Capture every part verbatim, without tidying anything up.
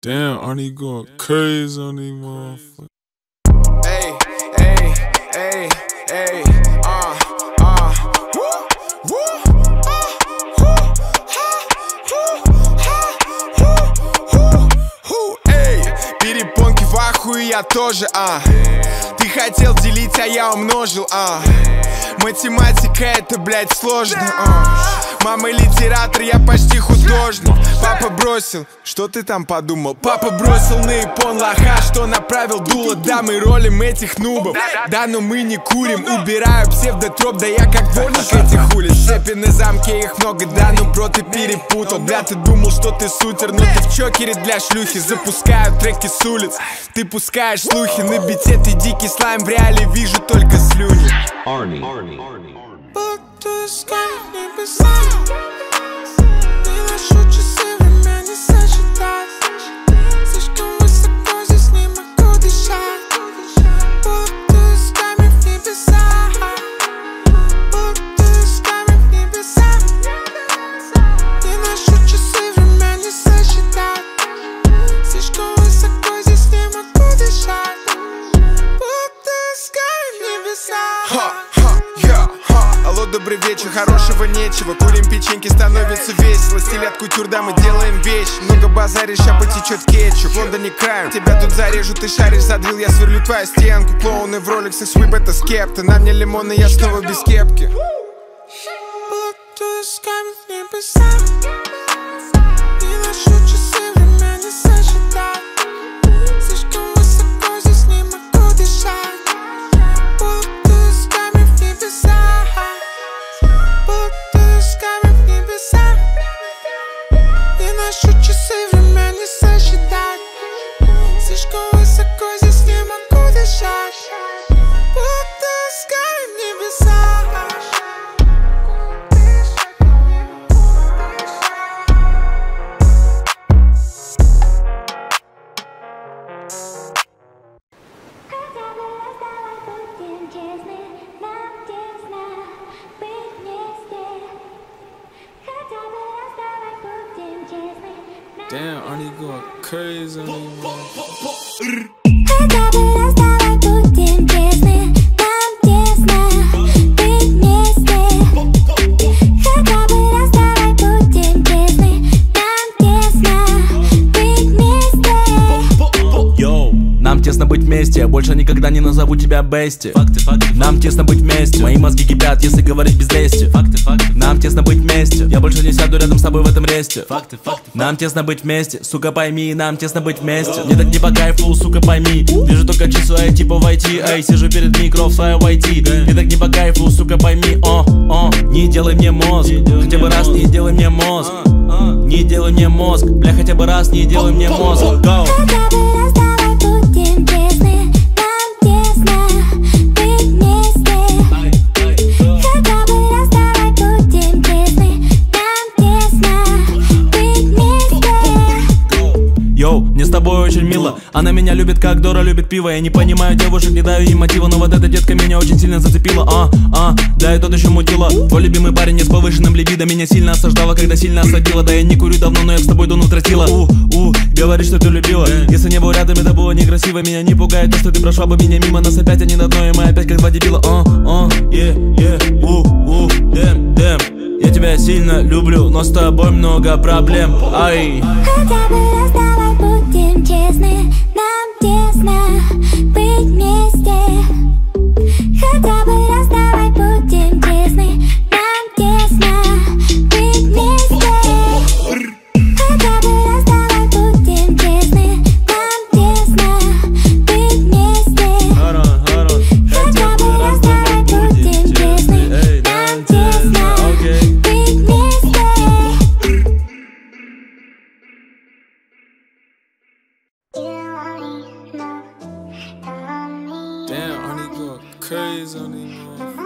Damn, Arnie going crazy on these motherfuckers. Hey, hey, hey, hey, uh, uh, woo, woo, uh, woo, ha, woo, ha, woo, woo, woo, эй, перепонки в ахуе, я тоже, а. Ты хотел делить, а я умножил, а. Математика это, блядь, сложно, а. Мама литератор, я почти художник. Папа бросил, что ты там подумал? Папа бросил на япон лоха, что направил дуло. Да, мы ролим этих нубов. Да, но мы не курим. Убираю псевдотроп, да я как дворник этих улиц. Цепи на замке, их много, да, ну бро, ты перепутал. Да, ты думал, что ты сутер, но ты в чокере для шлюхи. Запускаю треки с улиц, ты пускаешь слухи. На бите ты дикий слайм, в реале вижу только слюни. Arnie. Добрый вечер, хорошего нечего. Курим печеньки, становится весело. Стиль от кутюр, да, мы делаем вещи. Много базаришь, а потечет кетчуп. В Лондоне краем, тебя тут зарежу. Ты шаришь, задрил, я сверлю твою стенку. Клоуны в роликсах, свип это скепта. На мне лимоны, я снова без кепки. Damn, Arnie going crazy on these motherfuckers. Нам тесно быть вместе, я больше никогда не назову тебя бести. Факты, факты. Нам тесно быть вместе, мои мозги кипят, если говорить без лести. Факты, факты. Нам тесно быть вместе, я больше не сяду рядом с тобой в этом ресте. Факты, факты. Нам тесно быть вместе, сука пойми, нам тесно быть вместе. Мне так не по кайфу, сука пойми. Вижу только числа, я типа войти, эй, сижу перед микро в своей войти. Мне так не по кайфу, сука пойми, о, о, не делай мне мозг, хотя бы раз не делай мне мозг. Не делай мне мозг, бля, хотя бы раз не делай мне мозг. Go. Йоу, мне с тобой очень мило. Она меня любит, как Дора любит пиво. Я не понимаю девушек, не даю им мотива. Но вот эта детка меня очень сильно зацепила. А, а, да и тот еще мутила. Твой любимый парень не с повышенным либидо. Меня сильно осаждала, когда сильно осадила. Да я не курю давно, но я с тобой дуну тратила. У, у, говоришь, что ты любила. Если не был рядом, это было некрасиво. Меня не пугает то, что ты прошла бы меня мимо. Нас опять они на дно, и мы опять как два дебила. А, а, е, е, у, у, дэм, дэм. Я тебя сильно люблю, но с тобой много проблем. Ай. Хотя бы раз давай будем честны, нам тесно быть вместе. Хотя бы раз давай будем честны, нам тесно быть вместе. Хотя бы раз давай будем честны, нам тесно быть вместе. Хотя бы раз давай будем честны, нам тесно быть вместе. Damn, Arnie going crazy on these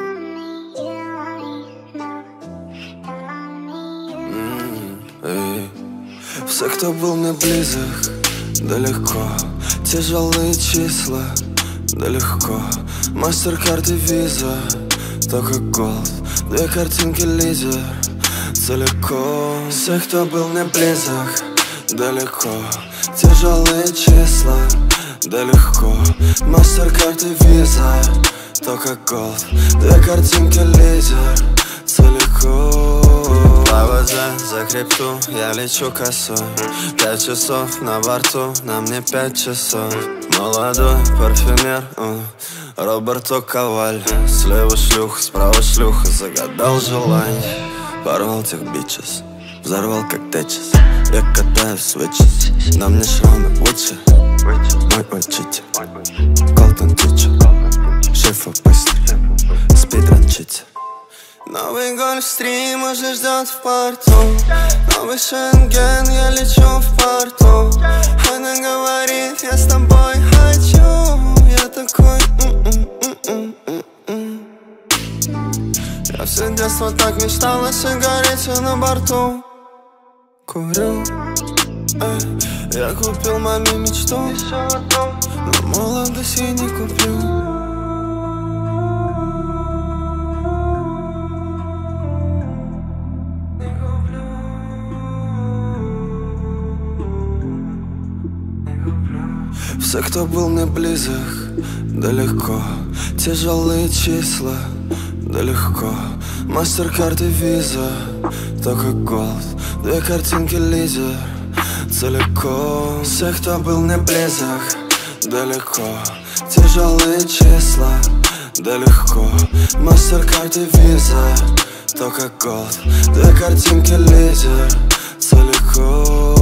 Эй, все, кто был мне близок, да легко. Тяжелые числа, да легко. Мастер-карты виза, только голд. Две картинки лидер, целиком. Все, кто был мне близок, далеко. тяжелые числа. Да легко, мастер-карты виза, только голд, две картинки лидер, целиком. Два ВЗ за крипту, я лечу косой. Пять часов на борту, на мне пять часов. Молодой парфюмер, uh, Роберто Коваль. Слева шлюха, справа шлюха, загадал желание. Порвал тех бичес, взорвал как течес. Я катаю свечес, на мне шрамы лучше. Мой учитель, Колтон Тичер, шефа быстрый, спидранчите. Новый гольфстрим уже ждет в порту. Новый Шенген, я лечу в порту. Она говорит, я с тобой хочу. Я такой м-м-м-м-м. Я все детство так мечтал о сигарете на борту. Курю, эй, я купил маме мечту, но молодость я не куплю. Все, кто был мне близок, далеко. Тяжелые числа, да легко. Мастер-карты виза, только голд, две картинки лидер, целиком. Все, кто был мне близок, далеко. Тяжелые числа, да легко. Мастер-карты виза, только голд, две картинки лидер, целиком.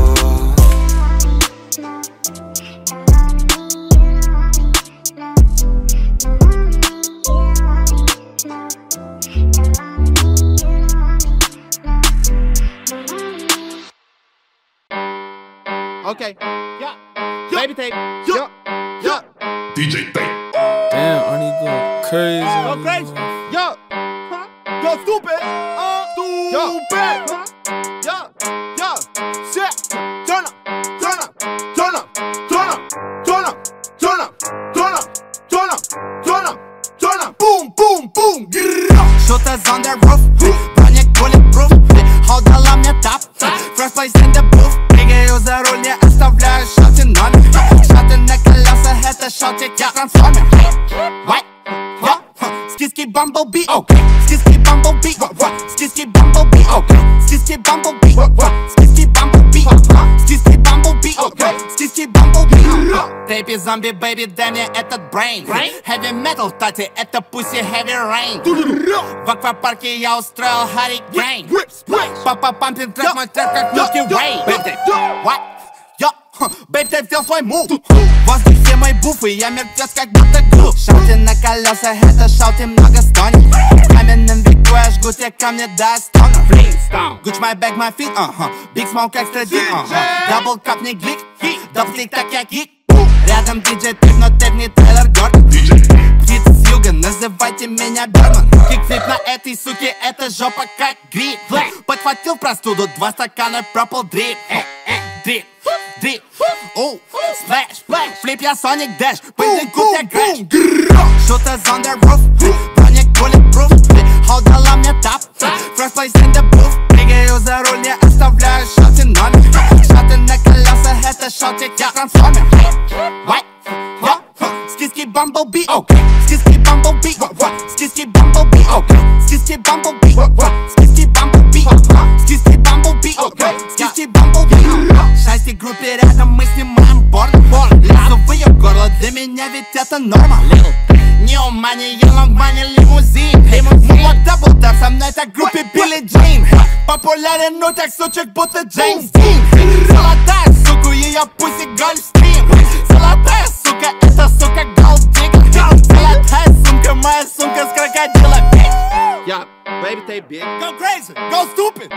Okay, yeah, yeah. Baby tape, yeah, yeah. D J Tape. Damn, Arnie go crazy. Go Arnie crazy, go. yeah. Huh? Go stupid, uh, stupid. Huh? Yeah, yeah. Shit. Turn up, turn up, turn up, turn up, turn up, turn up, turn up, turn up, turn up, turn up. Boom, boom, boom. Shooters on the roof, броник bulletproof. Ходала мне тап, first place in the booth. Прыгаю за руль, не оставляю шоты номер. Шоты на колесах, это шотик, я трансформер. What? What? Skiski Bumblebee, okay. Skiski Bumblebee, Skiski Bumblebee, okay. Skiski Bumblebee, Skiski Bumblebee, Skiski Bumblebee, okay. Skiski Bumblebee. Тейпи зомби, бэйби, дай мне этот брейн. Heavy metal, кстати, это pussy heavy rain. В аквапарке я устроил hurricane. Папа пампит трек, мой трек как Milky Way. What? Yo, бэйб, ты взял свой мув. В воздухе мой буф, и я мертвец как будто глуп. Шауте на колесах, это шауте много стонет. В каменном веку я жгу те камни до стона. Gucci my bag, my feet, uh-huh. Big smoke, extra deep, uh-huh. Double cup, не глик, дабстик, так я гик. Рядом диджей Тейп, но Тейп не Тейлор Гордон. Птица с юга, называйте меня Берман. Кикфлип на этой суке, это жопа как гриб. Подхватил простуду, два стакана Purple Drip. Drip, drip, оу, splash, флип я Sonic Dash, пыльный кут я Грэш. Shooters on the roof, броник bulletproof. Ходала мне тап, first place in the booth. Прыгаю за руль, не оставляю шоты номер. Шоты на колесах, это шотик, я трансформер. What? What? Skiski Bumblebee, okay. Skiski Bumblebee, Skiski Bumblebee, okay. Skiski Bumblebee, Skiski Bumblebee, Skiski Bumblebee, okay. Skiski Bumblebee. Шасси группе рядом, мы снимаем борт. Лезу в ее горло, для меня ведь это норма. New money, young money, лимузин. Мула дабл тап, со мной так группе Билли Джин. Популярен, ну так сучек, будто Джеймс Дин. Золотая сука, ее пусть и гольфстрим. Золотая сука, это сука голддиггер. Золотая сумка, моя сумка с крокодила, bitch. Yeah, baby tape, bitch. Go crazy, go stupid.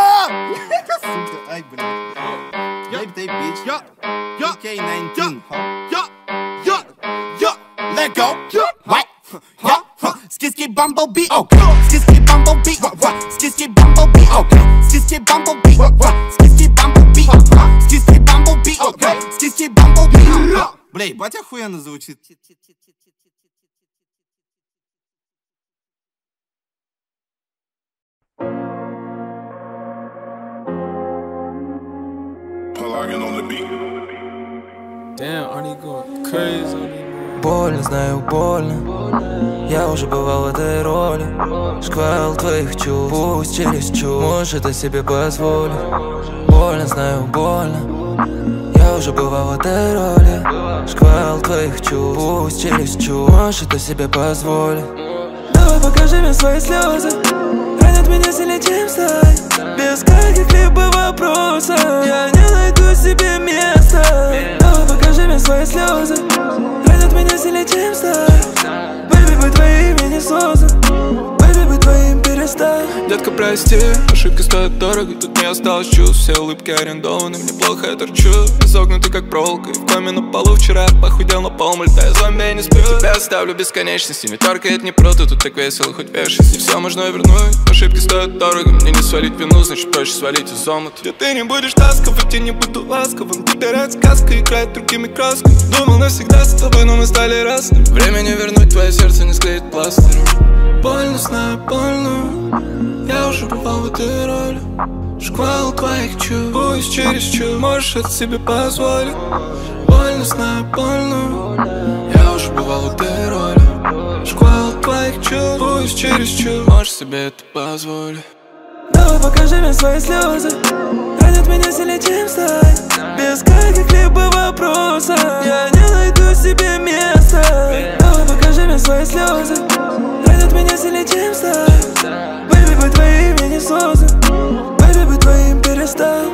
Сука, ай, блин. Baby tape, bitch. Yeah, yeah, кей девятнадцать. yeah, yeah, yeah. Let go. What? Yeah. Skiski Bumblebee, okay. Skiski Bumblebee, Skiski Bumblebee, okay. Skiski Bumblebee, Skiski Bumblebee, Skiski Bumblebee, okay. Skiski Bumblebee. Бля, ебать охуенно звучит. Damn, Arnie going crazy on me, man. Больно, знаю, больно. Я уже бывал в этой роли. Шквал твоих чувств, пусть чересчур. Можешь это себе позволить. Больно, знаю, больно. Я уже бывал в этой роли. Шквал твоих чувств, пусть чересчур. Можешь это себе позволить. Давай покажи мне свои слезы. Ранят меня сильнее, чем сталь. Без каких-либо вопросов я не найду себе места. Давай покажи мне свои слезы. Ранят меня сильнее, чем сталь. Бэйби, быть твоим я не создан. Бэйби, быть твоим перестань. Детка, прости, ошибки стоят дорого. Тут не осталось чувств, все улыбки арендованы. Мне плохо, я торчу, изогнутый как проволока. И в коме на полу вчера я похудел на полмуль. Да я зомби, я не сплю, тебя оставлю бесконечности. Не только это не про, ты тут так весело, хоть вешайся. Все можно вернуть, ошибки стоят дорого. Мне не свалить вину, значит проще свалить из омута. Где ты не будешь ласковым, я не буду ласковым. Теперь сказка играет другими красками. Думал навсегда с тобой, но мы стали разными. Время не вернуть, твое сердце не склеит пластырем. Больно, знаю, больно. Я уже бывал в этой роли. Шквал твоих чувств, пусть чересчур. Можешь это себе позволить. Больно, знаю, больно. Я уже бывал в этой роли. Шквал твоих чувств, пусть чересчур. Можешь себе это позволить. Давай покажи мне свои слезы. Ранят меня сильнее, чем сталь. Без каких-либо вопросов я не найду себе места. Давай покажи мне свои слезы. Ранят меня сильнее, чем сталь. Бэйби, быть твоим я не создан. Бэйби, быть твоим перестал.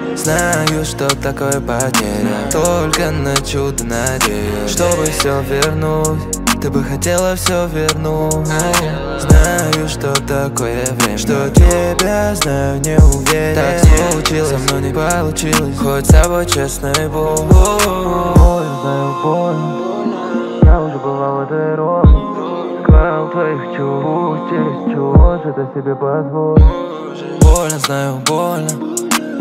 Знаю, что такое потеря. Только на чудо надеюсь. Чтобы все вернуть, ты бы хотела все вернуть. Знаю, что такое время. Что тебя знаю, не уверен. Так случилось, но не получилось. Хоть с собой честный был. Больно, знаю, больно. Я уже бывал в этой роли. Шквал твоих чувств, пусть чересчур. Можешь это себе позволить. Больно, знаю, больно.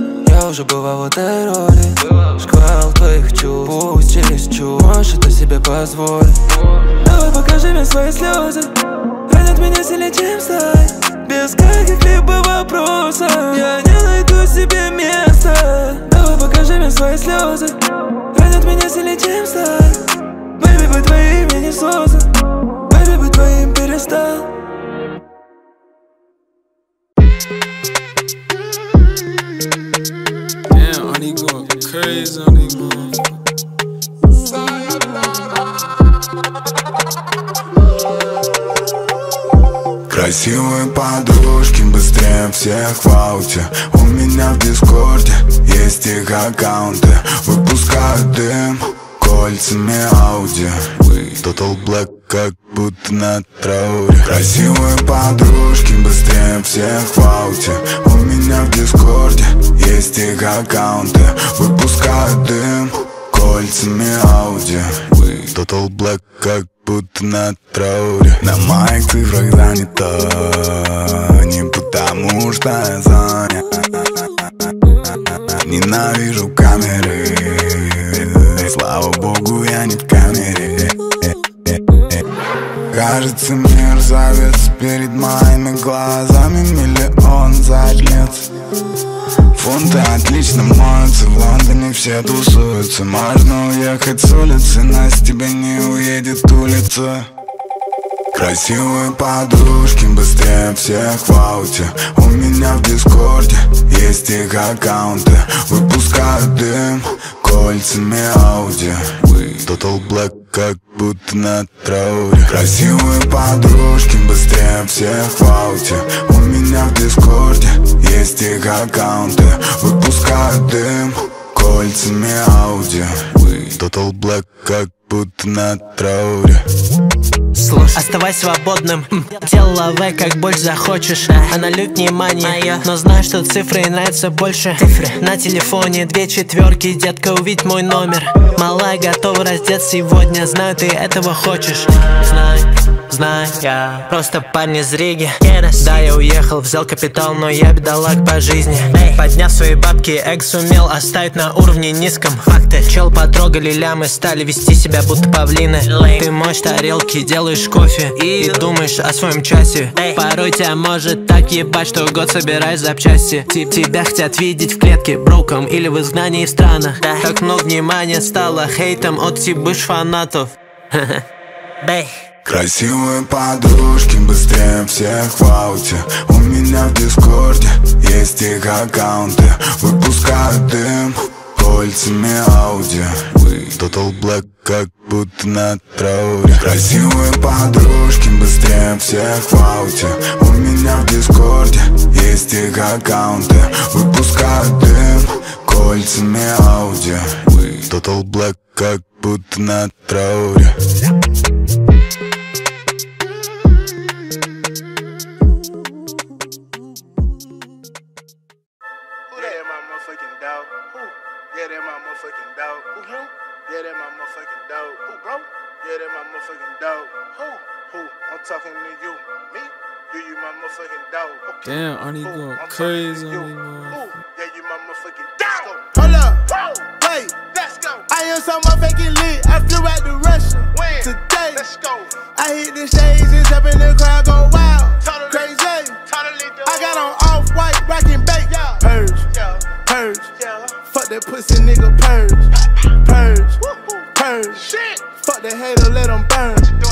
Я уже бывал в этой роли. Шквал твоих чувств, пусть чересчур. Можешь это себе позволить. Давай покажи мне свои слезы. Ранят меня сильнее, чем сталь. Без каких-либо вопросов я не найду себе места. Давай покажи мне свои слезы. Ранят меня сильнее, чем сталь. Бэйби, быть твоим я не создан. Бэйби, быть твоим перестал. Damn, Arnie going crazy on me, man. Красивые подружки быстрее всех в ауте. У меня в дискорде есть их аккаунты. Выпускают дым кольцами Ауди. Total Black, как будто на трауре. Красивые подружки быстрее всех в ауте. У меня в дискорде есть их аккаунты. Выпускают дым кольцами Ауди. Total Black, как будто на трауре. На моих цифрах занято. Не потому что я занят. Ненавижу камеры. Слава богу, я не в камере. Кажется, мир завис перед моими глазами. Миллион задниц. Фунты отлично моются, в Лондоне все тусуются. Можно уехать с улицы, но с тебя не уедет улица. Красивые подружки быстрее всех в ауте. У меня в дискорде есть их аккаунты. Выпускают дым кольцами Ауди. Total Black, как будто на трауре. Красивые подружки быстрее всех в ауте. У меня в дискорде есть их аккаунты. Выпускают дым кольцами Ауди. Total Black, как будто на трауре. Слушай, оставайся свободным. Делай, как больше захочешь. Она любит внимание, но знаю, что цифры ей нравятся больше. На телефоне две четверки, детка, увидь мой номер. Малая готова раздеться сегодня, знаю, ты этого хочешь. Знай, знай, я просто парень из Риги. Да, я уехал, взял капитал, но я бедолаг по жизни. Подняв свои бабки, эк сумел оставить на уровне низком. Факты, чел потрогали лямы, стали вести себя будто павлины. Ты моешь тарелки, делаешь кофе и думаешь о своем часе. Порой тебя может так ебать, что год собираешь запчасти. Тебя хотят видеть в клетке, броком или в изгнании в странах. Так много внимания стало хейтом от бывших фанатов. Красивые подружки быстрее всех в ауте. У меня в дискорде есть их аккаунты. Выпускают дым кольцами Ауди. Total Black, как будто на трауре. Красивые подружки быстрее всех в ауте. У меня в дискорде есть их аккаунты. Выпускают дым кольцами Ауди. Total Black, как будто на трауре. Yeah, that my motherfucking dog. Who, bro? Yeah, that my motherfucking dog. Who? Who? I'm talking to you. Me? You, you my motherfucking dog. Okay. Damn, Arnie going crazy on me, man. Yeah, you my motherfucking dog. Hold up. Wait. Let's go. I am so motherfucking lit. I flew out to Russia. When? Today. Let's go. I hit the stage and jump in the crowd, go wild. Totally. Crazy. Totally. I got on off-white, rockin' bake. Yeah. Purge. Yeah. Purge. Yeah. Fuck that pussy nigga, purge. Purge, purge, shit. Fuck the hater, let them burn.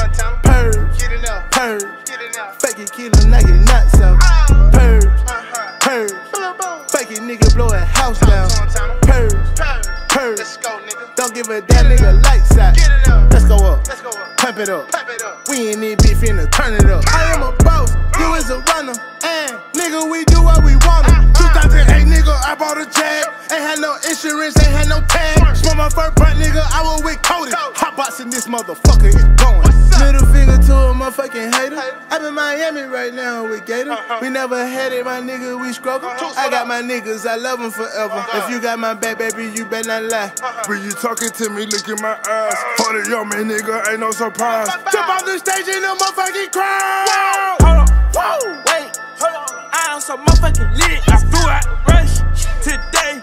Purge, get it up, purge, get it up. Fake it, kill him, knock it nuts out. Purge, uh-huh. Purge, fake it, nigga, blow a house down. Purge, purge, let's go, nigga. Don't give a damn, nigga, lights out. Get it up, let's go up, let's go up. Pump it up, pump it up. We ain't need beef, finna turn it up. I am a boss, you is a runner, and nigga, we do what we want. two thousand eight, nigga, I bought a Jag. Ain't had no insurance, ain't had no tag. Smoke my first blunt, nigga, I was with Cody. Hotboxing this motherfucker, it's going. Middle finger to a motherfucking hater. I'm in Miami right now with Gator. We never had it, my nigga, we struggle. I got my niggas, I love them forever. If you got my back, baby, you better not lie. When you talking to me, look in my eyes. Hold it, yo, man, nigga, ain't no surprise. Jump off the stage in the motherfucking crowd. Hold on, whoa, wait, hold on. I am so motherfucking lit. I flew out the rush today.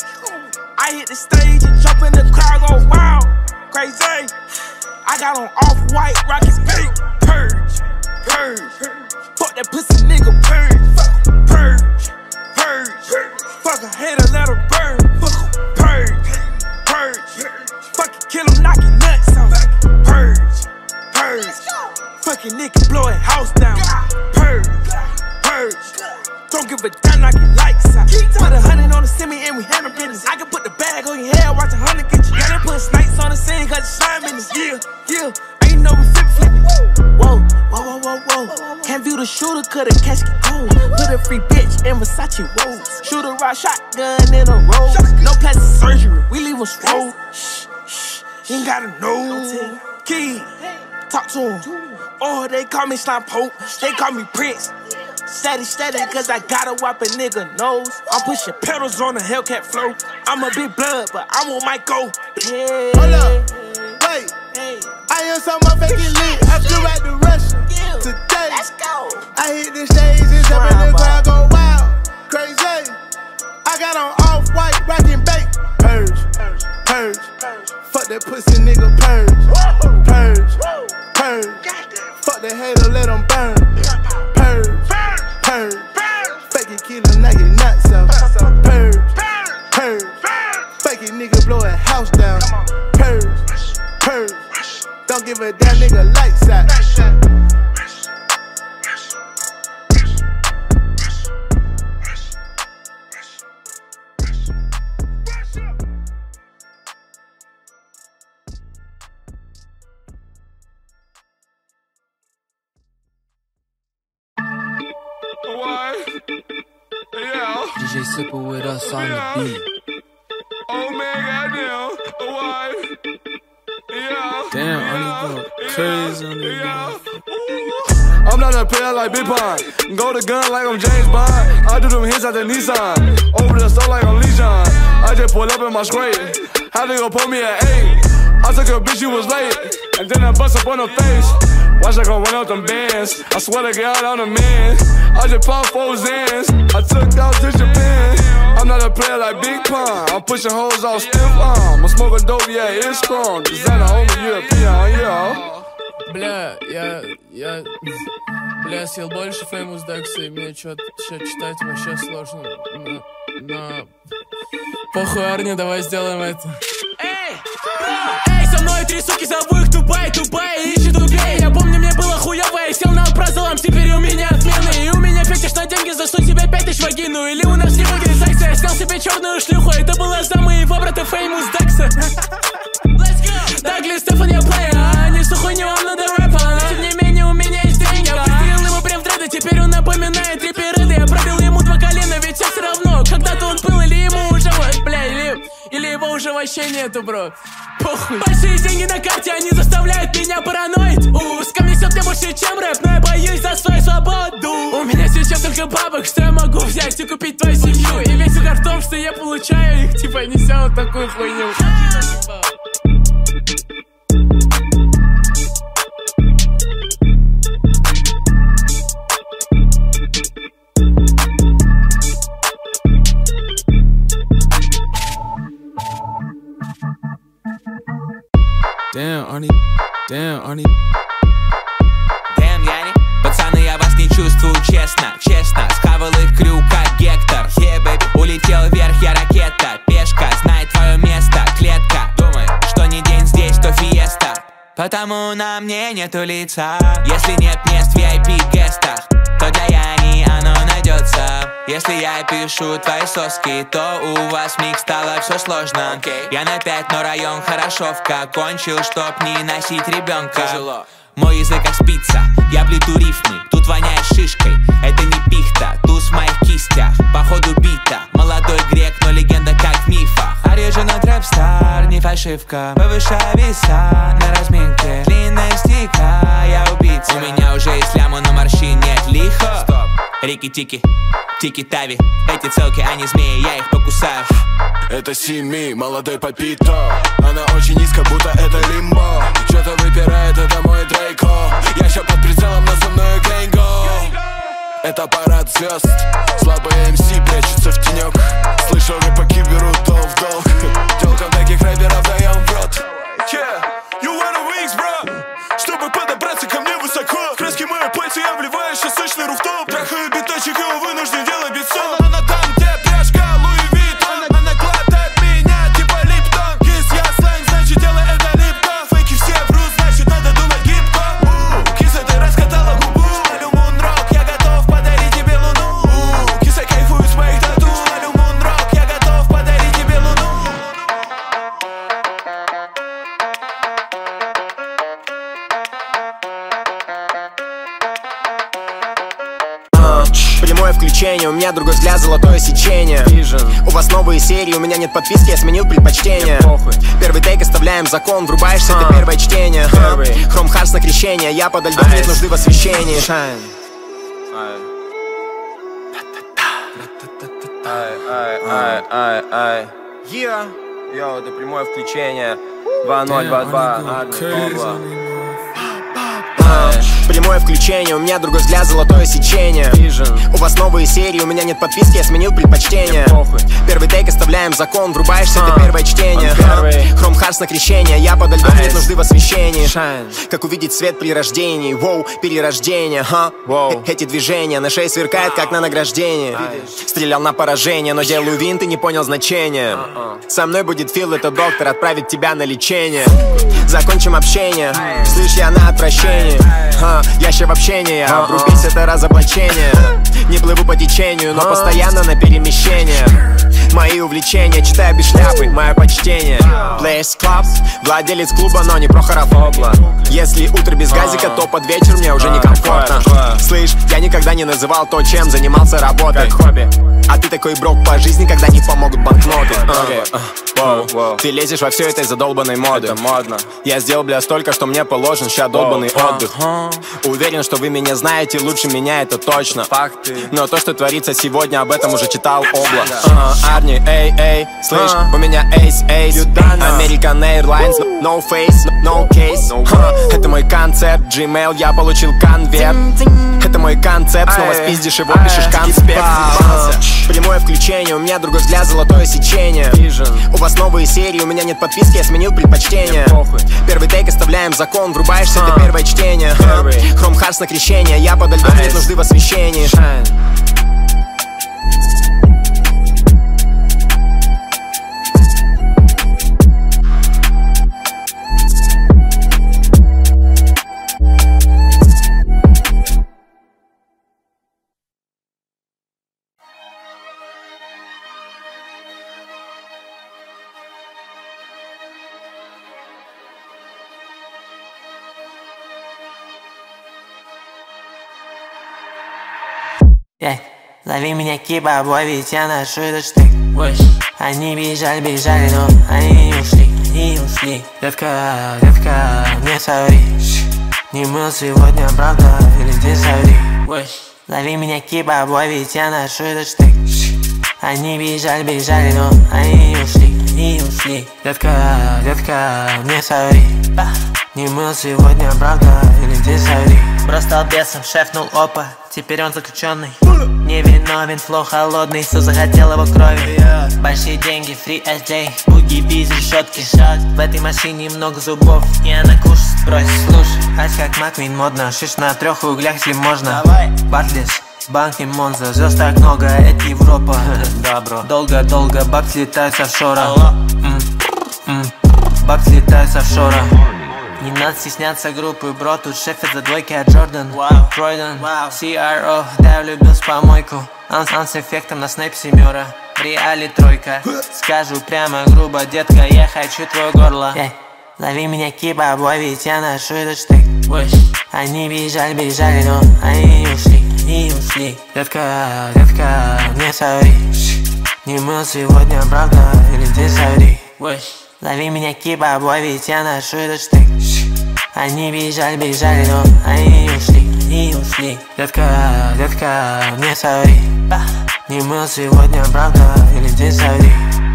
I hit the stage and jump in the crowd, go wild, crazy. I got on off-white, rockets big. Purge, purge, fuck that pussy nigga, purge, purge, purge. Fuck a hater, let her burn. Purge, purge, fucking kill him, knock his nuts out. Purge, purge, fucking nigga, blow his house down. Purge, purge. Don't give a damn, knock your lights out. Put a hundred on the semi and we handle business. I can put the bag on your head, watch a hundred get you. Gotta put snakes on the scene, cause it's slime in this. Yeah, yeah, ain't no flip flipping. Whoa, whoa, whoa, whoa, whoa. Can't view the shooter, cut a casket cold. Put a free bitch in Versace rolls. Shoot a rock shotgun in a roll. No plastic surgery, we leave them swole. Shh, shh, ain't gotta know. Key, talk to him. Oh, they call me Slime Pope, they call me Prince. Steady, steady, cause I gotta wipe a nigga nose. I'm pushing pedals on the Hellcat flow. I'm a big blood, but I want my go. Hey. Hold up, wait. Hey. I am so motherfucking lit. I flew out to Russia today. Let's go. I hit the stage and jump in the crowd, go wild, crazy. I got on off-white, rockin' bake. Purge, purge, purge. Fuck that pussy nigga, purge, purge, purge. Fuck the hater, let them burn. Purge, purge, fake it, kill him, knock his nuts out. Purge, purge, fake it, nigga, blow a house down. Purge, purge, don't give a damn, nigga, lights out. D J Sipper with us on yeah. the beat. Oh man, goddamn, why? Yeah. Damn, Arnie going crazy on me. I'm not a player like Big Pond. Go to gun like I'm James Bond. I do them hits at the Nissan. Over the store like I'm Legion. I just pulled up in my scrape. Had to go pull me at eight. I took a bitch, she was late. And then I bust up on her face. Watch I gon' run out them bands. I swear to God, I'm the man. I just pop four Zans. I took out to Japan. I'm not a player like Big Pun. I'm pushing hoes off stiff arm. I'm smoking dope, yeah, it's strong. Designer only European, yeah. Бля, я, я, бля, я съел больше Famous Dex, и мне что-то читать вообще сложно. Но, но... Похуй, Арни, давай сделаем это. Эй, эй, со мной три суки, зову их Дубай, Дубай, ищет углей. Я помню, мне было хуёво, я сел на прозолом, теперь у меня отмены. И у меня фетиш на деньги, засунь себе пять тысяч в вагину. Или у нас не выиграет секса, я снял себе черную шлюху. Это было за моего брата Famous Dex. Дагли, Стефан, я плеер, а они всю хуйню, он надо рэпа. Но тем не менее у меня есть деньги. Я выстрелил ему прям в дреды, теперь он напоминает рипереды. Я пробил ему два колена, ведь все равно. Когда-то он был или ему уже, бля, или, или его уже вообще нету, бро. Похуй. Большие деньги на карте, они заставляют меня параноид. Узко несет мне больше, чем рэп, но я боюсь за свою свободу. У меня сейчас только бабок, что я могу взять и купить твою семью. И весь угар в том, что я получаю их, типа неся вот такую хуйню. Damn, Arnie. Damn, Arnie. Damn, я не... Пацаны, я вас не чувствую, честно, честно. Схавал их крю, как Гектор. Yeah, baby. Улетел вверх, я ракета. Пешка, знай твое место, клетка. Думай, что не день здесь, то фиеста. Потому на мне нету лица. Если нет мест в ви ай пи-гестах, то для Яни оно найдется. Если я пишу твои соски, то у вас миг стало все сложно. okay. Я на пять, но район хорошовка. Кончил, чтоб не носить ребенка. Тяжело. Мой язык как спица, я плету рифмы. Тут воняет шишкой, это не пихта. Туз в моих кистях, походу бита. Молодой грек, но легенда как в мифах. Оригинал трэп-стар, не фальшивка. Повышаю веса на разминке. Длинная стика, я убийца. У меня уже есть ляма, но морщин нет. Лихо. Стоп. Рики-тики, тики-тави. Эти целки, они змеи, я их покусаю. Это Сими, молодой Папито. Она очень низко, будто это лимбо. Что-то выпирает, это мой Дрейко. Я ща под прицелом, на земную Клейнго. Это парад звезд. Слабые эм си прячутся в тенек. Слышал, рэпаки берут дол в долг. Телкам таких рэперов даем в рот. Yeah, you wanna wings, bro. Чтобы подобраться ко мне высоко. В краски мои пальцы я вливаю, сейчас сочный руфтоп. Трахаю биточек, его вынужден делать битцом. Она там, где пряжка, Луи Виттон. Она гладает меня, типа Липтон. Кис, я сленг, значит делай это липко. Фейки все врут, значит надо думать гибко. Киса, ты раскатала губу. Алю мунрок, я готов подарить тебе луну. Киса, кайфует с моих тату. Алю мунрок, я готов подарить тебе луну. Прямое включение, у меня другой взгляд, золотое сечение. Vision. У вас новые серии, у меня нет подписки, я сменил предпочтение. Первый тейк оставляем закон, врубаешься, это первое чтение. Хром Харс на крещение, я подо льдом, нет нужды в освещении. Ай-ай-ай-ай. Yeah. Йоу, это прямое включение. два ноль два два. Прямое включение, у меня другой взгляд, золотое сечение. Vision. У вас новые серии, у меня нет подписки, я сменил предпочтение. Первый тейк оставляем закон, врубаешься, uh. это первое чтение. Хром Харс на крещение, я подо льдом, нет нужды в освещении. Shine. Как увидеть свет при рождении, воу, перерождение, ха wow. Эти движения на шее сверкают, как на награждении. Стрелял на поражение, но делаю винт и не понял значения. uh-uh. Со мной будет Фил, это доктор, отправит тебя на лечение. Закончим общение, слышь, я на отвращении. Ха, я ща в общении, обрубись, это разоблачение. Не плыву по течению, но постоянно на перемещение. Мои увлечения, читаю без шляпы, мое почтение. Place Club, владелец клуба, но не Прохоров Обла. Если утро без газика, то под вечер мне уже некомфортно. Слышь, я никогда не называл то, чем занимался работой. А ты такой брок по жизни, когда не помогут банкноты. Воу, воу. Ты лезешь во все это из-за долбанной моды. Это модно. Я сделал, бля, столько, что мне положен ща долбанный отдых. Уверен, что вы меня знаете лучше меня, это точно. Факты. Но то, что творится сегодня, об этом уже читал Облак. uh, Арни, эй, эй, слышь, uh. у меня эйс, эйс. American Airlines, no face, no case. uh, Это мой концерт, Gmail, я получил конверт. Это мой концепт, снова спиздишь его, пишешь конспект. Прямое включение, у меня другой взгляд, золотое сечение. У вас новые серии, у меня нет подписки, я сменил предпочтение. Первый тейк оставляем закон, врубаешься, это первое чтение. Хром Харс на крещение, я подо льдом, нет нужды в освещении. Yeah. Зови меня Киба-бой, ведь я ношу этот штык. Они бежали, бежали, но они не ушли, не ушли. Детка, детка, не соври. Не мыл сегодня, правда, или ты соври. Зови меня Киба-бой, ведь я ношу этот штык. Они бежали, бежали, но они не ушли, не ушли. Детка, детка, не соври. Не мыл сегодня, правда, или ты соври. Бро стал бесом, шефнул опа, теперь он заключенный. Невиновен, флоу холодный, все захотел его крови. Большие деньги, фри эс джей, буги, биз, решетки. В этой машине много зубов, и она кушать просит. Слушай, ась как Маквин модно, шиш на трех углях, если можно. Батлиш, банки Монза, звезд так много, это Европа. Да, бро. Долго-долго бакс летают с офшора. Бакс летают с офшора. Не надо стесняться группы, бро, тут шеф это двойки, а Джордан пройден, си ар о, да, я влюбился в помойку. Он, он с эффектом на снэп семера, в реале тройка. Скажу прямо грубо, детка, я хочу твое горло. yeah. Лови меня Киба-бой, ведь я ношу этот штык. Они бежали, бежали, но они не ушли, не ушли. Детка, детка, не соври. Не мыл сегодня, правда, или ты соври. Лови меня Киба-бой, ведь я ношу этот штык. Они бежали, бежали, но они не ушли, не ушли. Детка, детка, не соври. Не мыл сегодня, правда, или ты соври.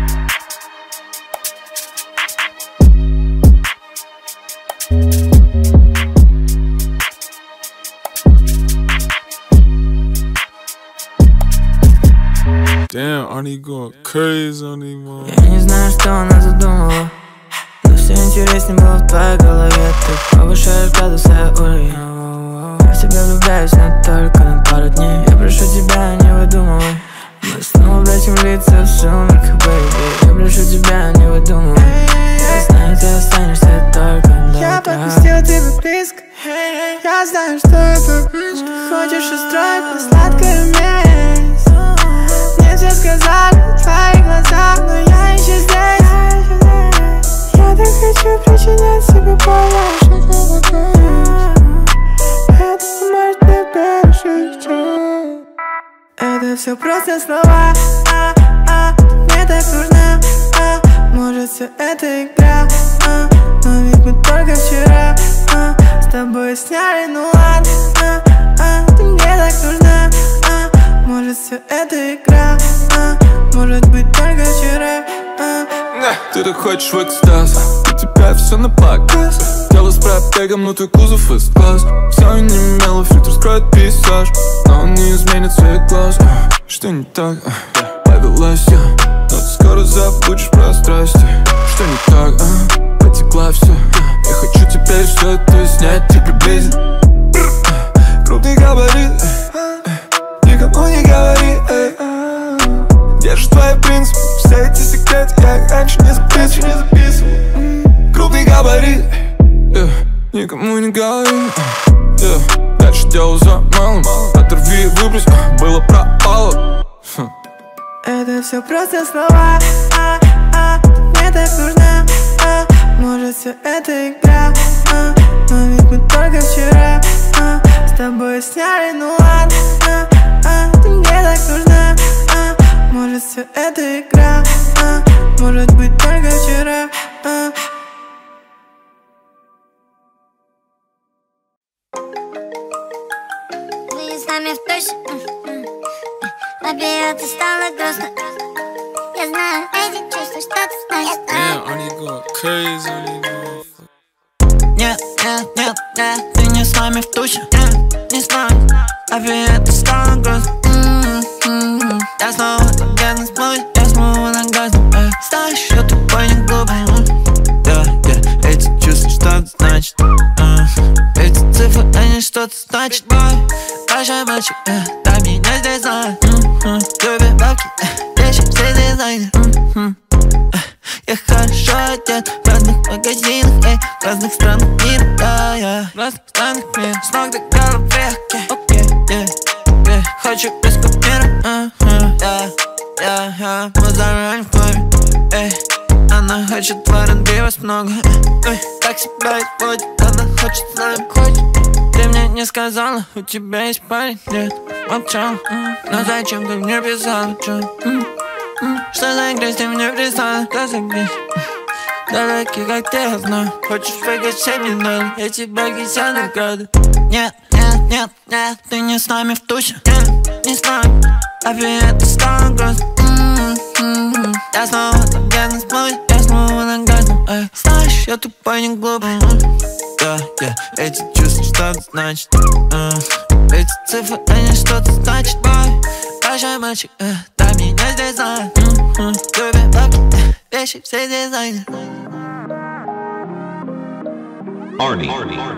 Damn, Arnie going crazy on these ones. Я не знаю, что она задумала, но все интереснее было в твоей голове. Ты повышаешь градусы уровень. Я в тебя влюбляюсь, но только на пару дней. Я прошу тебя, не выдумывай. Мы снова бросим лица в сумерках, бэйби. Я прошу тебя, не выдумывай. Я знаю, ты останешься только до Я утра. подпустила тебя близко. Я знаю, что это близко. Хочешь устроить мне сладкое месть. Мне все сказали в твоих глазах, но я еще здесь. Я так хочу причинять себе боль. Это не может быть пережить. Это все просто слова, а, а, мне так нужна, а, может все это игра, а, но ведь мы только вчера, а, с тобой сняли, ну ладно, а, а, ты мне так нужна, а, может все это игра, а, может быть только вчера, а. Ты так хочешь в экстаз, у тебя все на показ. Дело с пробегом, но твой кузов из глаз. Все не имело, фильтр скроет пейзаж, но он не изменит цвет глаз. Что не так? Повелась я, но ты скоро забудешь про страсти. Что не так? А? Потекла все. Я хочу теперь все это снять и приблизить. Крупный габарит, никому не говори, эй. Держишь твои принципы, все эти секреты я их раньше не записывал. Крупный габарит, yeah, никому не говори, yeah. Дальше дело за малым, оторви и выбрось, было пропало. Это все просто слова, а, а, мне так нужна, а, может все это игра, а, но ведь мы только вчера, а, с тобой сняли, ну ладно, а, а, ты мне так нужна, а, может все это игра, а, может быть только нами в тусе. Обе это стало грустно. Я знаю эти чувства, что ты значит. Damn, они go crazy, они go. Нет, нет, нет, нет, ты не с нами в тусе. Не знаю, обе это стало грустно. Я снова где-то сплюсь, я снова на газу. Знаешь, я тупой, не глупый. Да, да, эти чувства что-то значит. Эти цифры, они что-то значат. Большой мальчик, дай меня здесь знать. Любит бабки, вещи, все дизайны. Я хорошо одет в разных магазинах, эй, в разных странах мира, да, я в разных странах мира, с ног до головы, окей, yeah, yeah. Хочу без купюр, uh-huh, yeah, yeah, yeah. Мы заранее в клубе, эй. Она хочет в эр энд би вас много, эй. Так себя изводит, она хочет с нами, хочет. Ты мне не сказала, у тебя есть парень, нет, молчал, но зачем ты мне писала, чё? Что за грязь ты мне прислала? Что за грязь? Далекий, как ты, я знаю. Хочешь фейкать все минуты, я тебя кися награды. Нет, нет, нет, нет, ты не с нами в тусе. Нет, не знаю, опять это стало грустно. Я снова где-то сплюсь, я снова на газу. Знаешь, я тупой, не глупый. Да, yeah, эти чувства что-то значат. Эти цифры, они что-то значат. Большой мальчик, дай меня здесь знать. Любит бабки, вещи, все дизайны. Arnie.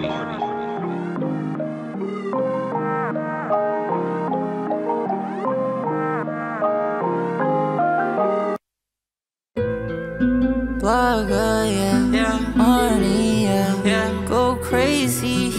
Благая Арния, go crazy.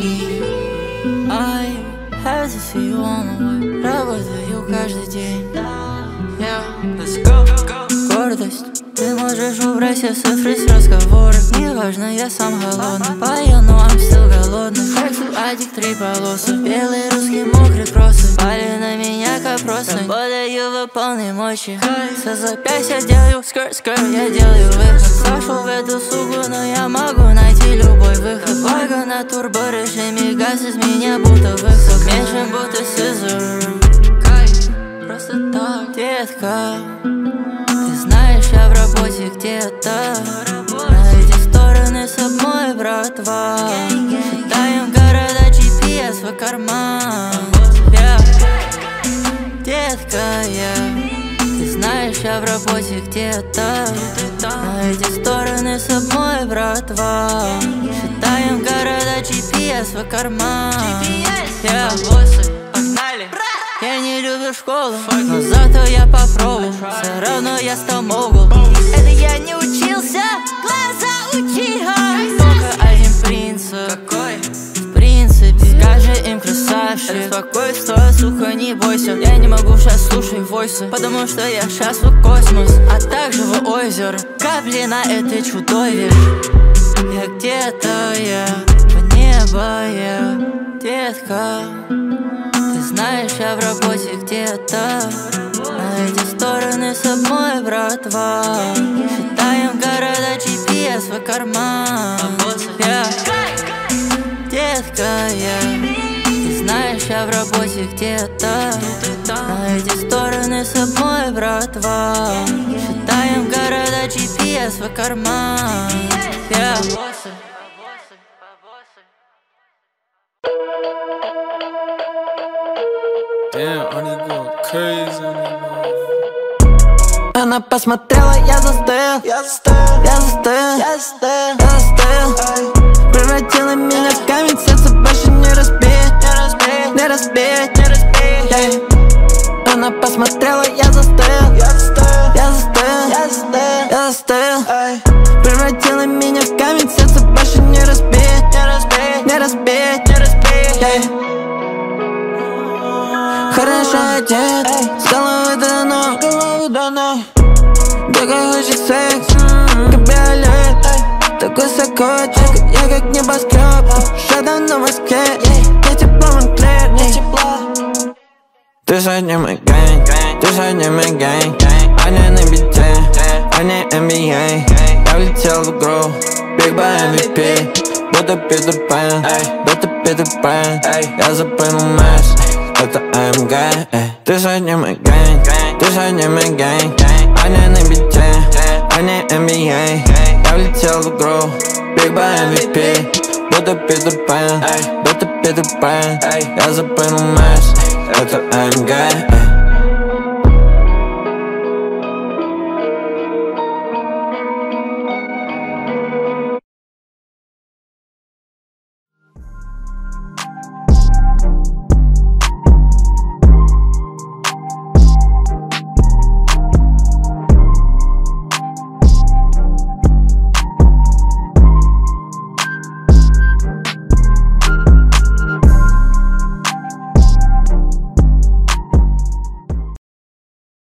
I have to see you on the way. Работаю каждый день. Yeah, let's go. Гордость. Ты можешь убрать все цифры с разговоров. Неважно, я сам голодный. Пою, но I'm still голодный. Хочу адик, три полосы. Белый, русский, мокрый просто. Пали на меня как просто. Работаю в полной мощи. Со запястья делаю скр-скр, я делаю выход. Зашел в эту сугу, но я могу найти любой выход. Благо на турборежиме газ из меня будто высок. Меньше будто сизер. Просто так, детка. Ты знаешь, я в работе где-то. На эти стороны собой, братва. Считаем города джи пи эс в карман. Yeah. Детка, я. Ты знаешь, я в работе где-то. На эти стороны собой, братва. Считаем города джи пи эс в карман. Yeah. Погнали. Я не люблю школу, но зато я попробовал. Все равно я стал могул. Это я не учился, глаза учила. Только один принцип. Какой? В принципе, скажи им красавчик. Спокойствие, сука, не бойся. Я не могу сейчас слушать войсы, потому что я сейчас в космос, а также в озеро. Капли на этой чудовище. Я где-то, я в небо, я детка. Ты знаешь, я в работе где-то. На эти стороны собой, братва. Считаем города джи пи эс в карман. Yeah. Детка, я. Ты знаешь, я в работе где-то. На эти стороны собой, братва. Считаем города джи пи эс в карман. Yeah. Damn, они go crazy. Она посмотрела, я застыл. Я застыл, я застыл, я застыл, я застыл. Превратила меня в камень, сердце больше не разбить, не разбить, не разбить, не разбить. Yeah. Она посмотрела, я застыл. Я застыл, я застыл, я застыл, я застыл. Превратила меня в камень, сердце больше не разбить, не разбить, не разбить, не разбить. Yeah. Хорошо одет, с головы до ног, головы до ног. Такой хочет секс, кабриолет. Такой сокотик, я как небоскреб. Шатан на воске, я тепло Монклер, не тепло. Ты сегодня мой гэнг, ты сегодня мой гэнг. Они на бите, они эн би эй. Я влетел в игру, Big Boy эм ви пи. Будто Питер Пэн, будто Питер Пэн. Я запрыгнул в мэш. это эй эм джи, эй. Ты с одним и гэнг, ты с одним и гэнг. Они на бите, они эн би эй. Я влетел в игру, Big Boy эм ви пи. Будто Питер Пэн, будто Питер Пэн. Я запрыгнул в Мерс, это эй эм джи, эй.